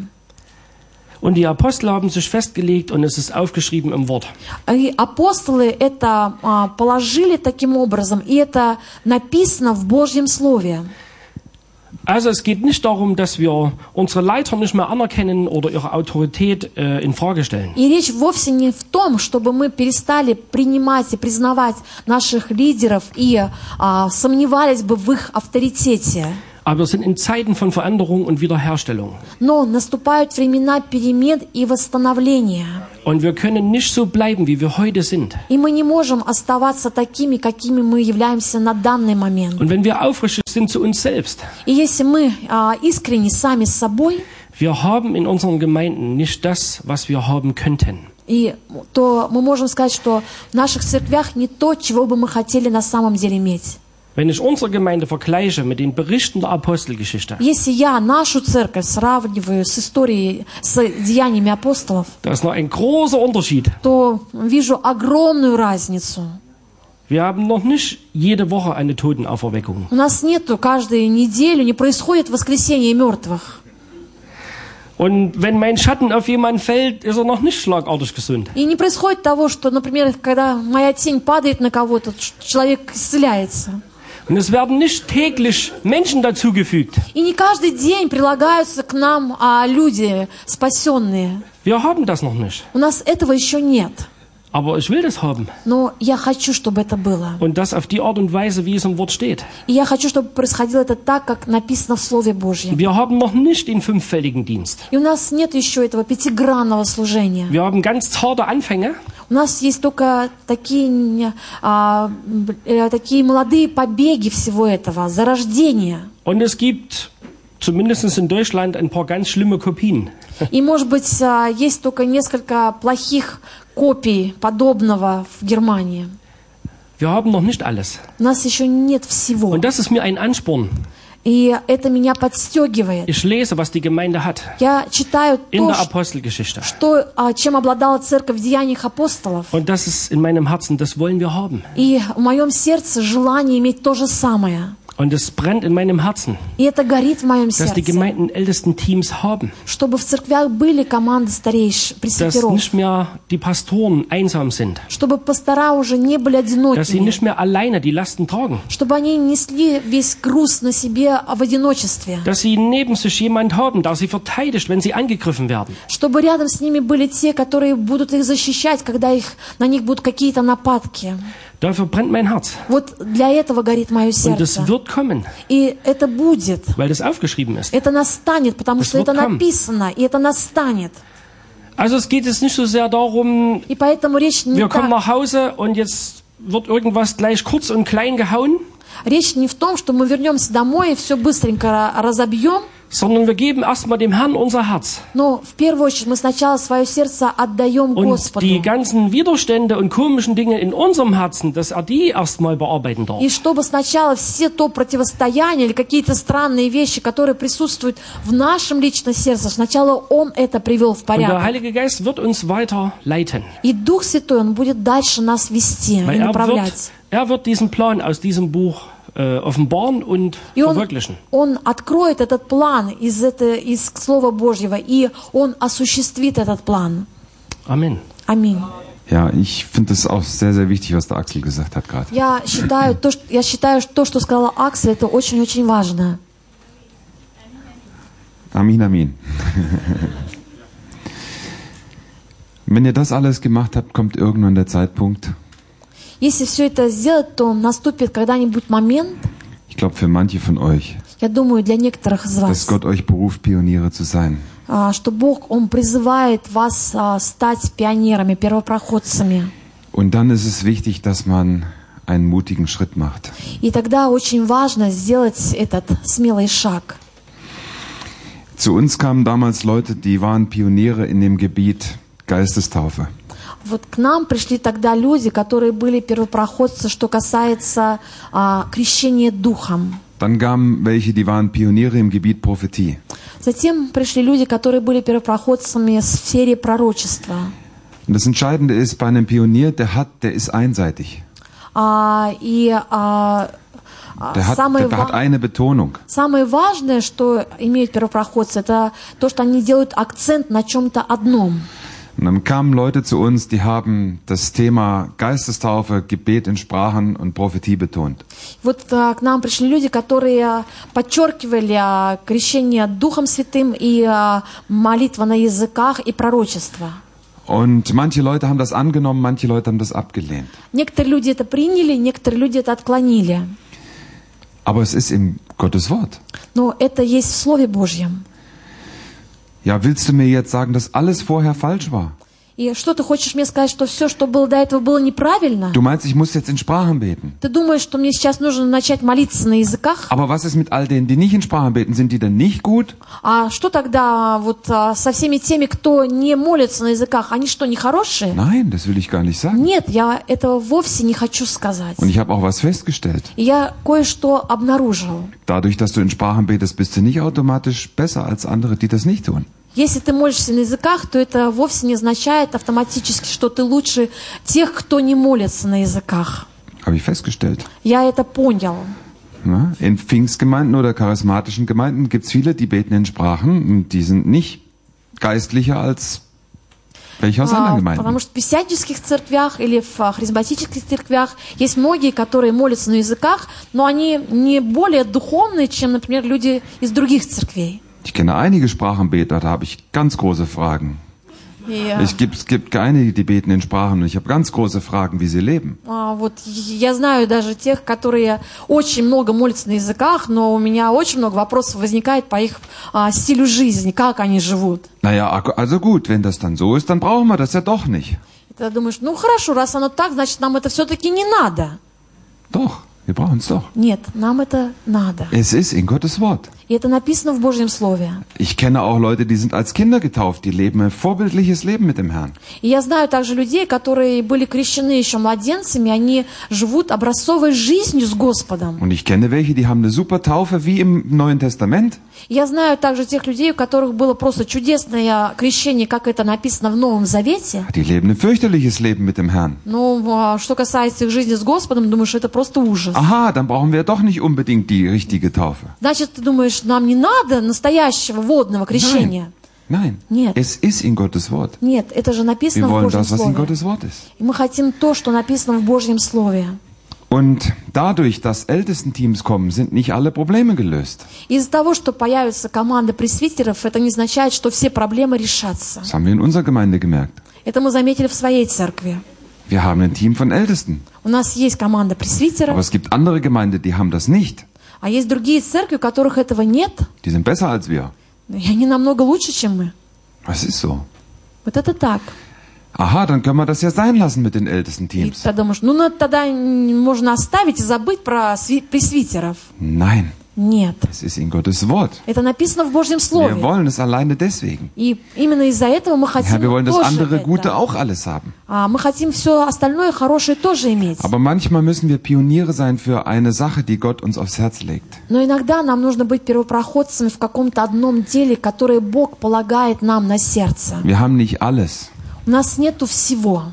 Und die Apostel haben sich festgelegt und es ist aufgeschrieben im Wort. И апостолы это положили таким образом, и это написано в Божьем Слове. Also es geht nicht darum, dass wir unsere Leiter nicht mehr anerkennen oder ihre Autorität in Frage stellen. И речь вовсе не в том, чтобы мы перестали принимать и признавать наших лидеров и сомневались бы в их авторитете. Aber wir sind in Zeiten von Veränderung und Wiederherstellung. Но наступают времена перемен и восстановления. Und wir können nicht so bleiben, wie wir heute sind. И мы не можем оставаться такими, какими мы являемся на данный момент. Und wenn wir aufrichtig sind zu uns selbst, И если мы искренни сами с собой, wir haben in unseren Gemeinden nicht das, was wir haben könnten. то мы можем сказать, что в наших церквях не то, чего бы мы хотели на самом деле иметь. Wenn ich unsere Gemeinde vergleiche mit den Berichten der Apostelgeschichte, Если я нашу церковь сравниваю с историей, с деяниями апостолов, da ist noch ein großer Unterschied. то вижу огромную разницу. Wir haben noch nicht jede Woche eine Totenauferweckung. У нас нету каждую неделю, не происходит воскресение мертвых. Und wenn mein Schatten auf jemanden fällt, ist er noch nicht schlagartig gesund. И не происходит того, что, например, когда моя тень падает на кого-то, человек исцеляется. Und es werden nicht täglich Menschen dazugefügt. И не каждый день прилагаются к нам люди спасенные. Wir haben das noch nicht. У нас этого еще нет. Aber ich will das haben. Но я хочу, чтобы это было. Und das auf die Art und Weise, wie es im Wort steht. И я хочу, чтобы происходило это так, как написано в Слове Божьем. Wir haben noch nicht den fünffältigen Dienst. И у нас нет еще этого пятигранного служения. Wir haben ganz zarte Anfänge. У нас есть только такие молодые побеги всего этого, зарождения. Und es gibt, zumindest in Deutschland, ein paar ganz schlimme Kopien. И, может быть, есть только несколько плохих копий подобного в Германии. Wir haben noch nicht alles. У нас еще нет всего. Und das ist mir ein Ansporn. И это меня подстегивает. Ich lese, was die Gemeinde hat Я читаю in то, der Apostelgeschichte. чем обладала церковь в деяниях апостолов. Und das ist in meinem Herzen, das wollen wir haben. И в моем сердце желание иметь то же самое. Und es brennt in meinem Herzen, И это горит в моем dass die сердце. Gemeinden ältesten Teams haben. Чтобы в церквях были команды старейших, Dass пресвитеров. nicht mehr die Pastoren einsam sind. Чтобы пастора уже не были Dass sie одинокими. nicht mehr alleine die Lasten tragen. Чтобы они несли весь груз на себе в одиночестве. Dass sie neben sich jemand haben, der sie verteidigt, wenn sie angegriffen werden. Чтобы рядом с ними были те, которые будут их защищать, когда на них будут какие-то нападки. Dafür brennt mein Herz. Вот для этого горит мое Und сердце. es wird kommen, И это будет. weil das aufgeschrieben ist. Это настанет, потому Es что wird это kommen. написано, и это настанет. Also es geht jetzt nicht so sehr darum, И поэтому речь не wir kommen так. nach Hause und jetzt wird irgendwas gleich kurz und klein gehauen, Речь не в том, что мы вернемся домой и все быстренько разобьем, sondern wir geben erstmal dem Herrn unser Herz. но в первую очередь мы сначала свое сердце отдаем Und Господу. die ganzen Widerstände und komischen Dinge in unserem Herzen, dass er die erstmal bearbeiten darf. И чтобы сначала все то противостояние или какие-то странные вещи, которые присутствуют в нашем личном сердце, сначала Он это привел в Und der порядок. Heilige Geist wird uns weiter leiten. И Дух Святой, Он будет дальше нас вести и Weil направлять. er wird diesen Plan aus diesem Buch offenbaren und И verwirklichen. он откроет этот план из Слова Божьего, и Он осуществит этот план. Amen. Аминь. Ja, ich finde das auch sehr, sehr wichtig, was der Axel gesagt hat gerade. Я считаю, то, что сказала Аксель, это очень-очень важно. Amin, amin. Wenn ihr das alles gemacht habt, kommt irgendwann der Zeitpunkt. Если все это сделать, то наступит когда-нибудь момент, Ich glaube, für manche von euch, я думаю, для некоторых из dass вас, Gott euch beruft, Pioniere zu sein. что Бог, Он призывает вас стать пионерами, первопроходцами. Und dann ist es wichtig, dass man einen mutigen Schritt macht. И тогда очень важно сделать этот смелый шаг. Zu uns kamen damals Leute, die waren Pioniere in dem Gebiet Geistestaufe. Вот к нам пришли тогда люди, которые были первопроходцы, что касается крещения Духом. Dann kamen welche, die waren Pioniere im Gebiet Prophetie. Затем пришли люди, которые были первопроходцами в сфере пророчества. Und das Entscheidende ist, bei einem Pionier, der ist einseitig. Der hat eine Betonung. Самое важное, что имеют первопроходцы, это то, что они делают акцент на чем-то одном. Und dann kamen Leute zu uns, die haben das Thema Geistestaufe, Gebet in Sprachen und Prophetie betont. Вот к нам пришли люди, которые подчеркивали крещение Духом Святым и молитва на языках и пророчество. Und manche Leute haben das angenommen, manche Leute haben das abgelehnt. Некоторые люди это приняли, некоторые люди это отклонили. Aber es ist in Gottes Wort. Но это есть в Слове Божьем. Ja, willst du mir jetzt sagen, dass alles vorher falsch war? И что ты хочешь мне сказать, что все, что было до этого, было неправильно? Du meinst, ich muss jetzt in Sprachen beten? Ты думаешь, что мне сейчас нужно начать молиться на языках? Aber was ist mit all denen, die nicht in Sprachen beten? Sind die denn nicht gut? А что тогда вот со всеми теми, кто не молится на языках? Они что, нехорошие? Nein, das will ich gar nicht sagen. Нет, я этого вовсе не хочу сказать. Und ich habe auch was festgestellt. И я кое-что обнаружил. Dadurch, dass du in Sprachen betest, bist du nicht automatisch besser als andere, die das nicht tun. Если ты молишься на языках, то это вовсе не означает автоматически, что ты лучше тех, кто не молится на языках. Habe ich festgestellt. Я это понял. Ja, in Pfingstgemeinden oder charismatischen Gemeinden gibt es viele, die beten in Sprachen und die sind nicht geistlicher als welche aus anderen Gemeinden. Потому что в пятидесятнических церквях или в харизматических церквях есть многие, которые молятся на языках, но они не более духовные, чем, например, люди из других церквей. Ich kenne einige Sprachenbeter, da habe ich ganz große Fragen. Es gibt einige, die beten in Sprachen und ich habe ganz große Fragen, wie sie leben. Вот я знаю даже тех, которые очень много молятся на языках, но у меня очень много вопросов возникает по их стилю жизни, как они живут. Naja, also gut, wenn das dann so ist, dann brauchen wir das ja doch nicht. И ты думаешь, ну хорошо, раз оно так, значит нам это все-таки не надо. Doch, wir brauchen es doch. Нет, нам это надо. Es ist in Gottes Wort. И это написано в Божьем Слове. Ich kenne auch Leute, die sind als Kinder getauft, die leben ein vorbildliches Leben mit dem Herrn. И я знаю также людей, которые были крещены еще младенцами, они живут образцовой жизнью с Господом. Und ich kenne welche, die haben eine super Taufe wie im Neuen Testament. Я знаю также тех людей, у которых было просто чудесное крещение, как это написано в Новом Завете. Die leben ein fürchterliches Leben mit dem Herrn. Но что касается их жизни с Господом, думаю, что это просто ужас. Aha, dann brauchen wir doch nicht unbedingt die richtige Taufe. Значит, ты думаешь, нам не надо настоящего водного крещения? Nein. Нет. Es ist in Gottes Wort. Нет, это же Wir написано в wollen Божьем das, was in Слове. Gottes Wort ist. И мы хотим то, что написано в Божьем Слове. Und dadurch, dass Ältestenteams kommen, sind nicht alle Probleme gelöst. Из-за того, что появится команда пресвитеров, это не означает, что все проблемы решатся. Das haben wir in unserer Gemeinde gemerkt. Это мы заметили в своей церкви. Wir haben ein Team von Ältesten. У нас есть команда Aber пресвитеров, es gibt andere Gemeinden, die haben das nicht. а есть другие церкви, у которых этого нет, Die sind besser als wir. и они намного лучше, чем мы. Das ist so. Вот это так. Aha, dann können wir das ja sein lassen mit den ältesten И Teams. ты думаешь, тогда можно оставить и забыть про пресвитеров. Nein, Нет. es ist in Gottes Wort. Это написано в Божьем Wir Слове. wollen es alleine deswegen. И именно из-за этого мы хотим Ja, wir wollen das тоже andere Gute это. auch alles haben. Мы хотим все остальное хорошее тоже иметь. Aber manchmal müssen wir Pioniere sein für eine Sache, die Gott uns aufs Herz legt. Но иногда нам нужно быть первопроходцами в каком-то одном деле, которое Бог полагает нам на сердце. Wir haben nicht alles. У нас нету всего.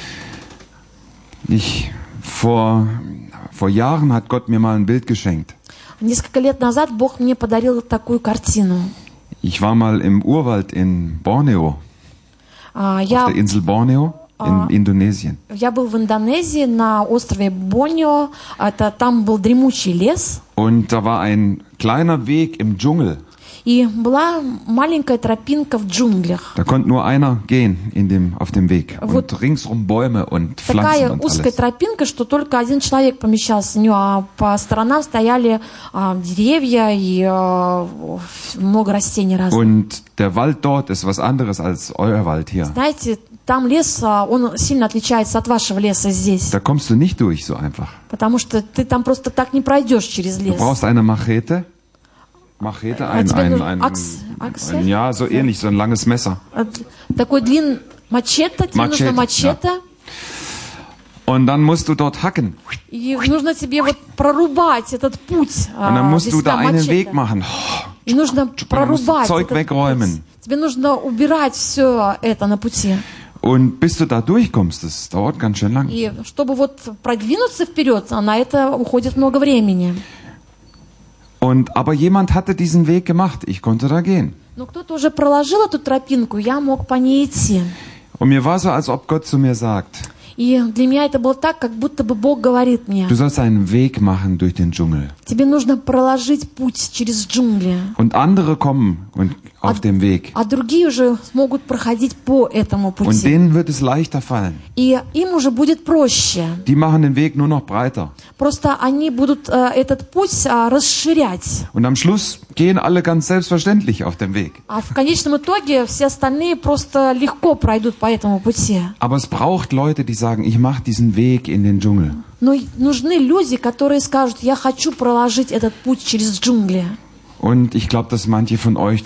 Vor Jahren hat Gott mir mal ein Bild geschenkt. Несколько лет назад Бог мне подарил такую картину. Ich war mal im Urwald in Borneo, auf der Insel Borneo in Indonesien. Я был в Индонезии на острове Борнео. Там был дремучий лес. Und da war ein kleiner Weg im Dschungel. И была маленькая тропинка в джунглях. Da konnte nur einer gehen auf dem Weg. Вот Und ringsrum Bäume und Pflanzen Такая und узкая alles. тропинка, что только один человек помещался в нее, а по сторонам стояли деревья и много растений разных. Und der Wald dort ist was anderes als euer Wald hier. Знаете, там лес, он сильно отличается от вашего леса здесь, Da kommst du nicht durch so einfach. потому что ты там просто так не пройдешь через Du лес. brauchst eine Machete. Machete, ja, so ähnlich, so ein langes Messer. Такой длинный мачете, тебе нужно мачете, Und dann musst du dort hacken. и нужно тебе вот прорубать этот путь. Und dann musst du da einen Weg мачете. machen. И нужно Dann musst du прорубать Zeug этот wegräumen. путь. Тебе нужно убирать все это на пути. Und bis du da durchkommst, das dauert ganz schön lang. И чтобы вот продвинуться вперед, на это уходит много времени. Aber jemand hatte diesen Weg gemacht. Ich konnte da gehen. Но кто-то уже проложил эту тропинку, я мог по ней идти. Und mir war so, als ob Gott zu mir sagt, И для меня это было так, как будто бы Бог говорит мне: du sollst einen Weg machen durch den Dschungel. тебе нужно проложить путь через джунгли, Und andere kommen auf dem Weg. а другие уже смогут проходить по этому Und пути. denen wird es leichter fallen. И им уже будет проще. Die machen den Weg nur noch breiter. Просто они будут этот путь расширять. Und am Schluss gehen alle ganz selbstverständlich auf dem Weg. А в конечном итоге все остальные просто легко пройдут по этому пути. Aber es braucht Leute, die sagen, ich mache diesen Weg in den Dschungel. Но нужны люди, которые скажут: я хочу проложить этот путь через джунгли. Und ich glaube, dass manche von euch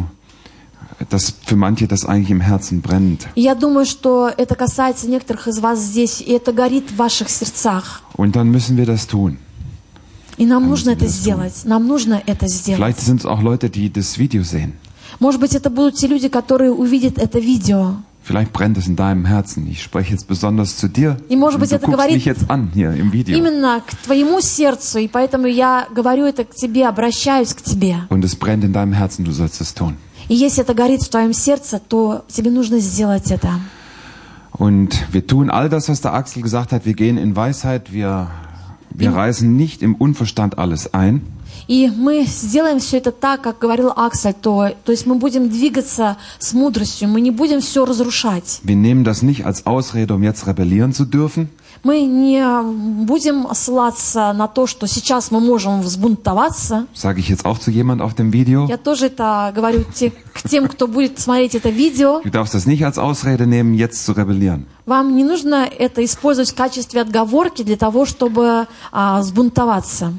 dass für manche das eigentlich im Herzen brennt. И я думаю, что это касается некоторых из вас здесь, и это горит в ваших сердцах. Und dann müssen wir das tun. И нам нужно это сделать. Нам нужно это сделать. Vielleicht sind es auch Leute, die das Video sehen. Может быть, это будут те люди, которые увидят это видео. Vielleicht brennt es in deinem Herzen. Ich spreche jetzt besonders zu dir. И, может быть, Du это guckst говорит mich jetzt an hier im Video. именно к твоему сердцу, и поэтому я говорю это к тебе, обращаюсь к тебе. Und es brennt in deinem Herzen, du sollst es tun. И если это горит в твоем сердце, то тебе нужно сделать это. Und wir tun all das, was der Axel gesagt hat. Wir gehen in Weisheit. Wir reißen nicht im Unverstand alles ein. И мы сделаем все это так, как говорил Аксель, то есть мы будем двигаться с мудростью, мы не будем все разрушать. Wir nehmen das nicht als Ausrede, um jetzt rebellieren zu dürfen. Мы не будем ссылаться на то, что сейчас мы можем взбунтоваться. Sage ich jetzt auch zu jemand auf dem Video. Я тоже это говорю к тем, кто будет смотреть это видео. Du darfst das nicht als Ausrede nehmen, jetzt zu rebellieren. Вам не нужно это использовать в качестве отговорки для того, чтобы взбунтоваться.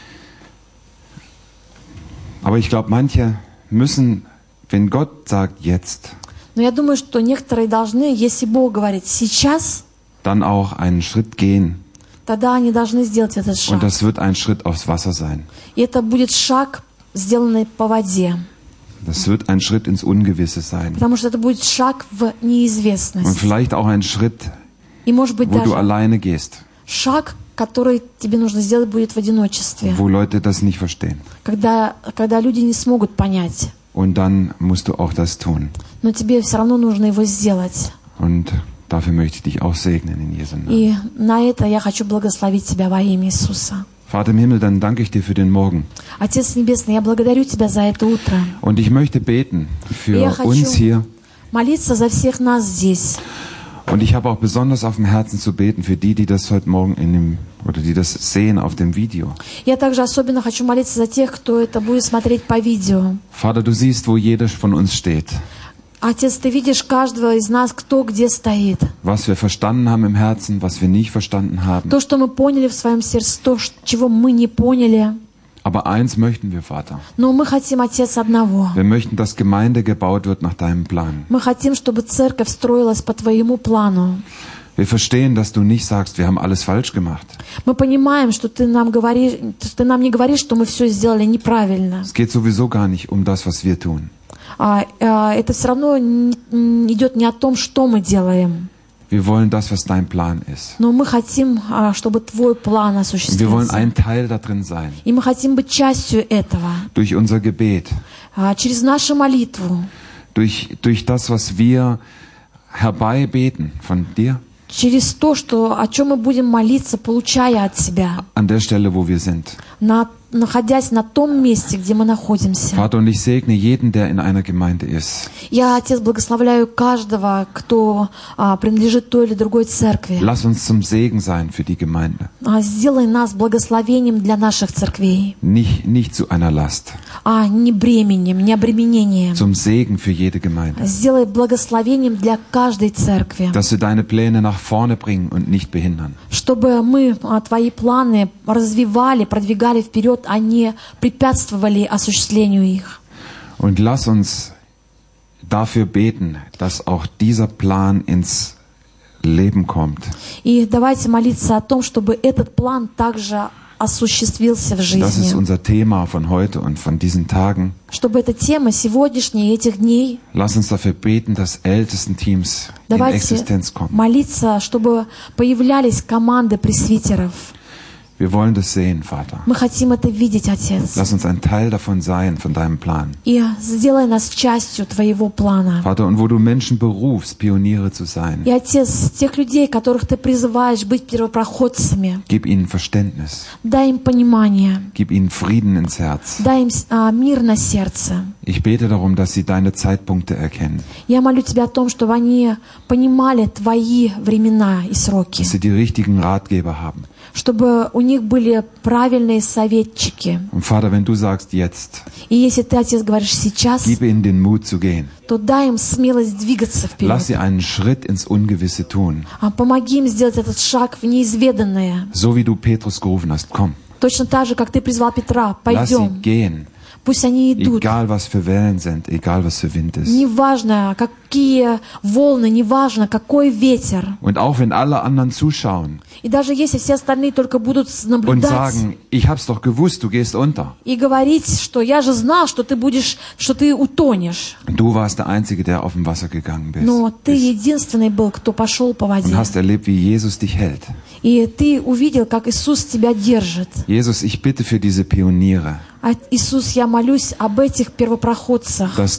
Aber ich glaube, manche müssen, wenn Gott sagt jetzt, Но я думаю, что некоторые должны, если Бог говорит сейчас, dann auch einen Schritt gehen. тогда они должны сделать этот шаг. Und das wird ein Schritt aufs Wasser sein. И это будет шаг, сделанный по воде. Das wird ein Schritt ins Ungewisse sein. Потому что это будет шаг в Und неизвестность. vielleicht auch ein Schritt, И может быть wo du даже alleine gehst, шаг, который тебе нужно сделать, будет в одиночестве. wo Leute das nicht verstehen. Когда люди не смогут понять. Und dann musst du auch das tun. Но тебе все равно нужно его сделать. Und dafür möchte ich dich auch segnen in Jesu Namen. И на это я хочу благословить тебя во имя Иисуса. Vater im Himmel, dann danke ich dir für den Morgen. Отец Небесный, я благодарю тебя за это утро. Und ich möchte beten für Я хочу uns hier. молиться за всех нас здесь. Und ich habe auch besonders auf dem Herzen zu beten für die das heute Morgen die das sehen auf dem Video. Я также особенно хочу молиться за тех, кто это будет смотреть по видео. Vater, du siehst, wo jeder von uns steht. Отец, Ты видишь каждого из нас, кто где стоит. Was wir verstanden haben im Herzen, was wir nicht verstanden haben. То, что мы поняли в своем сердце, то, чего мы не поняли. Aber eins möchten wir, Vater. Но мы хотим, Отец, одного. Wir möchten, dass Gemeinde gebaut wird nach deinem Plan. Мы хотим, чтобы церковь строилась по Твоему плану. Wir verstehen, dass du nicht sagst, wir haben alles falsch gemacht. Мы понимаем, что Ты нам не говоришь, что мы все сделали неправильно. Es geht sowieso gar nicht um das, was wir tun. Это все равно идет не о том, что мы делаем. Wir wollen das, was dein Plan ist. Но мы хотим, чтобы Твой план Wir wollen осуществился. ein Teil da drin sein. И мы хотим быть частью этого. Durch unser Gebet. Через нашу молитву. Durch das, was wir herbeibeten von dir. Через то, о чем мы будем молиться, получая от Тебя. An der Stelle, wo wir sind. Находясь на том месте, где мы находимся. Vater, und ich segne jeden, der in einer Gemeinde ist. Я, Отец, благословляю каждого, кто принадлежит той или другой церкви. Lass uns zum Segen sein für die Gemeinde. Сделай нас благословением для наших церквей. Nicht zu einer Last. Не бременем, не обременением. Zum Segen für jede Gemeinde. Сделай благословением для каждой церкви. Dass wir deine Pläne nach vorne bringen und nicht behindern. Чтобы мы Твои планы развивали, продвигали вперед, а не препятствовали осуществлению их. Und lass uns dafür beten, dass auch dieser Plan ins Leben kommt. И давайте молиться о том, чтобы этот план также осуществился в Das ist жизни. unser Thema von heute und von diesen Tagen. Чтобы эта тема сегодняшней, этих дней, Lass uns dafür beten, dass Ältestenteams in давайте Existenz kommen. молиться, чтобы появлялись команды пресвитеров. Wir wollen das sehen, Vater. Мы хотим это видеть, Отец. Lass uns ein Teil davon sein, von deinem Plan. И сделай нас частью Твоего плана. Vater, und wo du Menschen berufst, Pioniere zu sein, И, Отец, тех людей, которых Ты призываешь быть первопроходцами, gib ihnen Verständnis, дай им понимание, gib ihnen Frieden ins Herz. дай им мир на сердце. Ich bete darum, dass sie deine Zeitpunkte erkennen, Я молю Тебя о том, чтобы они понимали Твои времена и сроки, dass sie die richtigen Ratgeber haben. чтобы у них были правильные советчики. Und Vater, wenn du sagst jetzt, И если Ты, Отец, говоришь сейчас, gib ihnen den Mut zu gehen. то дай им смелость двигаться Lass sie вперед. einen Schritt ins Ungewisse tun. Помоги им сделать этот шаг в неизведанное. So wie du Petrus gerufen hast, komm. Точно так же, как Ты призвал Петра, Lass sie пойдем. gehen. Пусть они идут. Egal was für Wellen sind, egal was für Wind ist. Неважно, какие волны, неважно, какой ветер. Und auch wenn alle anderen zuschauen И даже если все остальные только будут und наблюдать sagen, ich hab's doch gewusst, du gehst unter. и говорить, что я же знал, что ты утонешь. Du warst der Einzige, der auf dem Wasser gegangen Но ты bist. единственный был, кто пошел по Und воде. hast erlebt, wie Jesus dich hält. И ты увидел, как Иисус тебя держит. Jesus, ich bitte für diese Pioniere, Иисус, я молюсь об этих первопроходцах, dass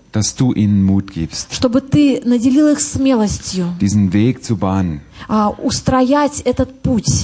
du ihnen Mut gibst, чтобы ты наделил их смелостью diesen Weg zu bahnen, устроять этот путь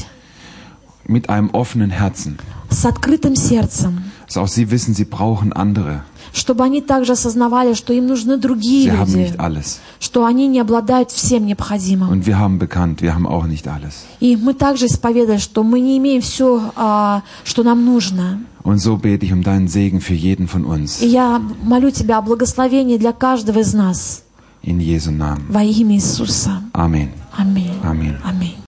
mit einem offenen Herzen. с открытым сердцем, Dass auch sie wissen, sie brauchen andere. чтобы они также осознавали, что им нужны другие Sie haben люди, nicht alles. что они не обладают всем необходимым. Und wir haben bekannt, wir haben auch nicht alles. И мы также исповедуем, что мы не имеем все, что нам нужно. Und so bete ich um deinen Segen für jeden von uns. И я молю Тебя о благословении для каждого из нас In Jesu Namen. во имя Иисуса. Amen. Аминь. Amen. Аминь.